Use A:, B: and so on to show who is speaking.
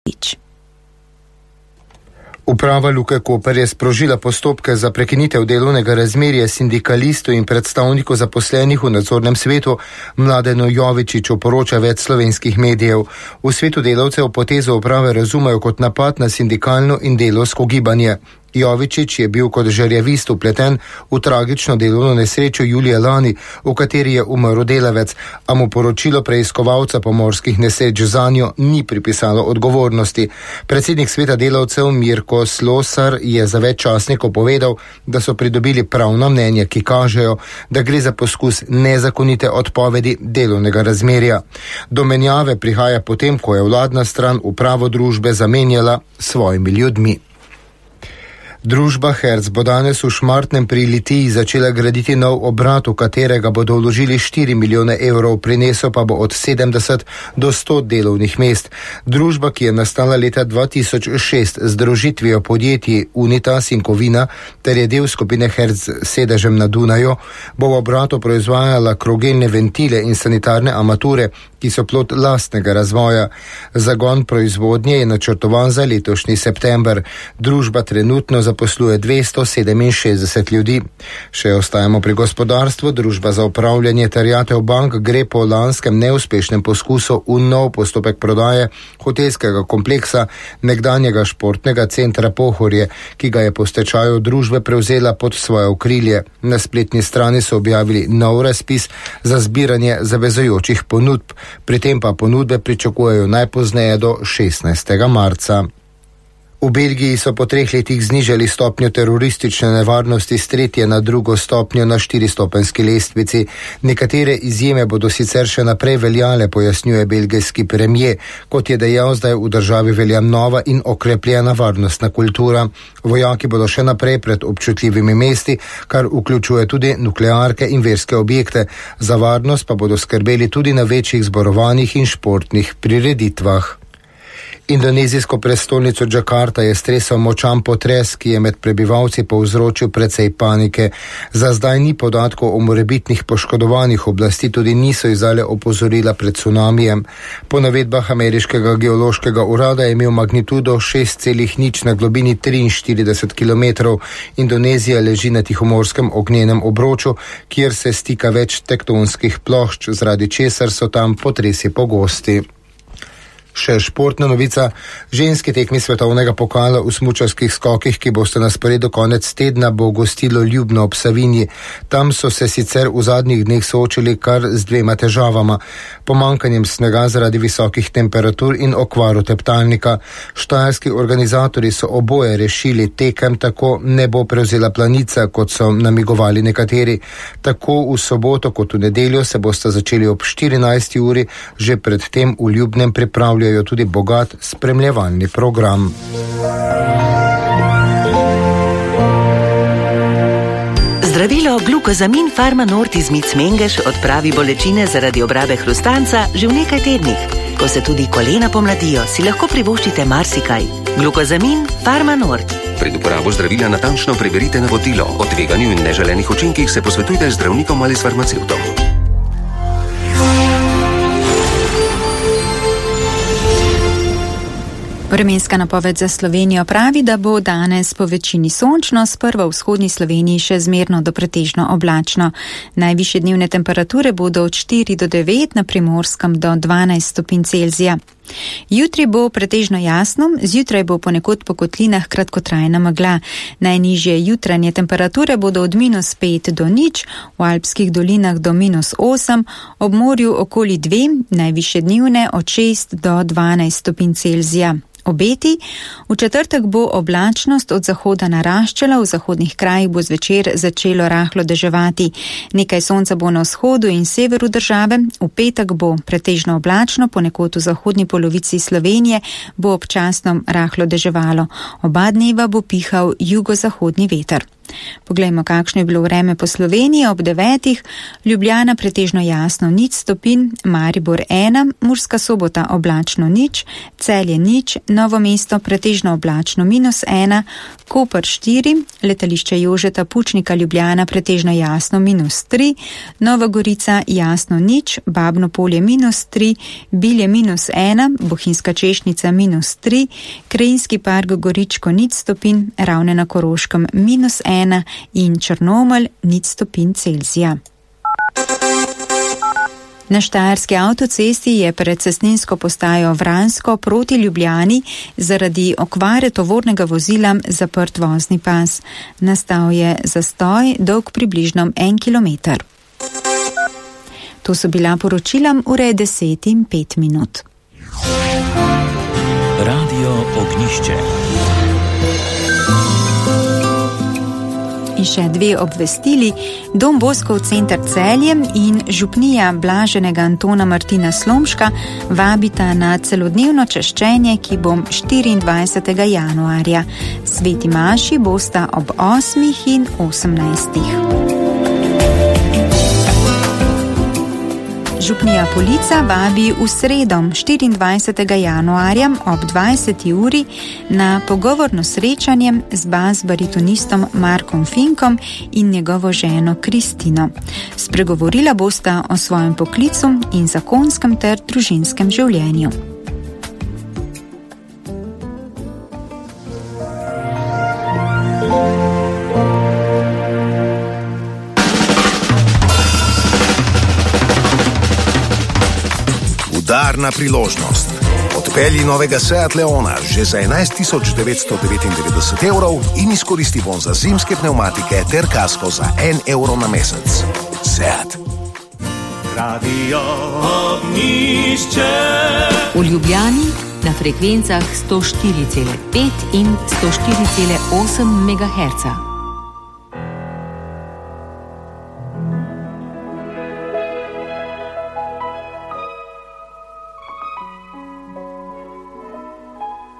A: Uprava Luke Koper je sprožila postopke za prekinitev delovnega razmerja sindikalistov in predstavnikov zaposlenih v nadzornem svetu. Mladenu Jovičiču poroča več slovenskih medijev. V svetu delavcev potezo uprave razumejo kot napad na sindikalno in delovsko gibanje. Jovičič je bil kot žerjavist vpleten v tragično delovno nesrečo julija lani, v kateri je umrl delavec, a mu poročilo preiskovalca pomorskih nesreč zanjo ni pripisalo odgovornosti. Predsednik sveta delavcev Mirko Slosar je za več časnikov povedal, da so pridobili pravna mnenja, ki kažejo, da gre za poskus nezakonite odpovedi delovnega razmerja. Do menjave prihaja potem, ko je vladna stran upravo družbe zamenjala s svojimi ljudmi. Družba Herc bo danes v Šmartnem pri Litiji začela graditi nov obrat, v katerega bodo vložili 4 milijone evrov, prinesel pa bo od 70 do 100 delovnih mest. Družba, ki je nastala leta 2006 z združitvijo podjetij Unitas in Kovina, ter je del skupine Herc s sedežem na Dunaju, bo v obratu proizvajala krogelne ventile in sanitarne armature, ki so plod lastnega razvoja. Zagon proizvodnje je načrtovan za letošnji september. Družba trenutno zaposluje 267 ljudi. Še ostajamo pri gospodarstvu. Družba za upravljanje terjatev bank gre po lanskem neuspešnem poskusu v nov postopek prodaje hotelskega kompleksa nekdanjega športnega centra Pohorje, ki ga je po stečaju družbe prevzela pod svoje okrilje. Na spletni strani so objavili nov razpis za zbiranje zavezujočih ponudb. Pri tem pa ponudbe pričakujejo najpozneje do 16. marca. V Belgiji so po 3 letih znižali stopnjo teroristične nevarnosti z 3. na 2. stopnjo na 4-stopenjski lestvici. Nekatere izjeme bodo sicer še naprej veljale, pojasnjuje belgijski premijer. Kot je dejal, zdaj v državi velja nova in okrepljena varnostna kultura. Vojaki bodo še naprej pred občutljivimi mesti, kar vključuje tudi nuklearke in verske objekte. Za varnost pa bodo skrbeli tudi na večjih zborovanjih in športnih prireditvah. Indonezijsko prestolnico Džakarta je stresel močan potres, ki je med prebivalci povzročil precej panike. Za zdaj ni podatkov o morebitnih poškodovanih, oblasti tudi niso izdale opozorila pred cunamijem. Po navedbah ameriškega geološkega urada je imel magnitudo 6,0 na globini 43 km. Indonezija leži na tihomorskem ognjenem obroču, kjer se stika več tektonskih plošč, zaradi česar so tam potresi pogosti. Še športna novica. Ženski tekmi svetovnega pokala v smučarskih skokih, ki boste na sporedu konec tedna, bo gostilo Ljubno ob Savinji. Tam so se sicer v zadnjih dneh soočili kar z 2 težavama: pomankanjem snega zaradi visokih temperatur in okvaro teptalnika. Štajerski organizatorji so oboje rešili, tekem tako ne bo prevzela Planica, kot so namigovali nekateri. Tako v soboto kot v nedeljo se boste začeli ob 14. uri, že predtem v Ljubnem pripravljati tudi bogat spremljevalni program.
B: Zdravilo Glukozamin Pharma Nord iz Mic Mengeš odpravi bolečine zaradi obrabe hrustanca že v nekaj tednih. Ko se tudi kolena pomladijo, si lahko privoščite marsikaj. Glukozamin Pharma Nord.
C: Pred uporabo zdravila natančno preverite navodilo. O tveganju in neželenih učinkih se posvetujte z zdravnikom ali s farmacevtom.
D: Vremenska napoved za Slovenijo pravi, da bo danes po večini sončno, sprva v vzhodni Sloveniji še zmerno do pretežno oblačno. Najvišje dnevne temperature bodo od 4 do 9, na Primorskem do 12 stopinj Celzija. Jutri bo pretežno jasno, zjutraj bo ponekod po kotlinah kratkotrajna megla. Najnižje jutranje temperature bodo od -5 do 0, v alpskih dolinah do -8, ob morju okoli 2, najvišje dnevne od 6 do 12 stopinj Celzija. Obeti. V četrtek bo oblačnost od zahoda naraščala, v zahodnih krajih bo zvečer začelo rahlo deževati. Nekaj sonca bo na vzhodu in severu države, v petek bo pretežno oblačno, ponekod v zahodni polovici Slovenije bo občasno rahlo deževalo. Oba dneva bo pihal jugozahodni veter. Poglejmo, kakšno je bilo vreme po Sloveniji ob 9. Ljubljana pretežno jasno 0 stopinj, Maribor 1, Murska Sobota oblačno 0, Celje 0, Novo mesto pretežno oblačno -1, Koper 4, letališče Jožeta Pučnika Ljubljana pretežno jasno -3, Nova Gorica jasno 0, Babno Polje -3, Bilje -1, Bohinjska Češnica -3, Krajinski park Goričko 0 stopinj, Ravne na Koroškem -1 in Črnomelj 0 stopinj Celzija. Na Štajerski avtocesti je pred cestninsko postajo Vransko proti Ljubljani zaradi okvare tovornega vozila zaprt vozni pas. Nastal je zastoj dolg približno 1 kilometer. To so bila poročila, ura je 10:05.
E: Radio Ognjišče.
D: In še 2 obvestili. Dom Boskov center Celje in župnija Blaženega Antona Martina Slomška vabita na celodnevno češčenje, ki bo 24. januarja. Sveti maši bosta ob 8 in 18. Župnija Polica vabi v sredo 24. januarja ob 20. uri na pogovorno srečanje z bas-baritonistom Markom Finkom in njegovo ženo Kristino. Spregovorila bosta o svojem poklicu in zakonskem ter družinskem življenju.
F: Udarna priložnost. Odpelji novega Seat Leona že za 11.999 evrov in izkoristi bon za zimske pnevmatike ter kasko za 1 evro na mesec. Seat.
G: Radio Ognjišče.
H: V Ljubljani na frekvencah 104,5 in 104,8 MHz.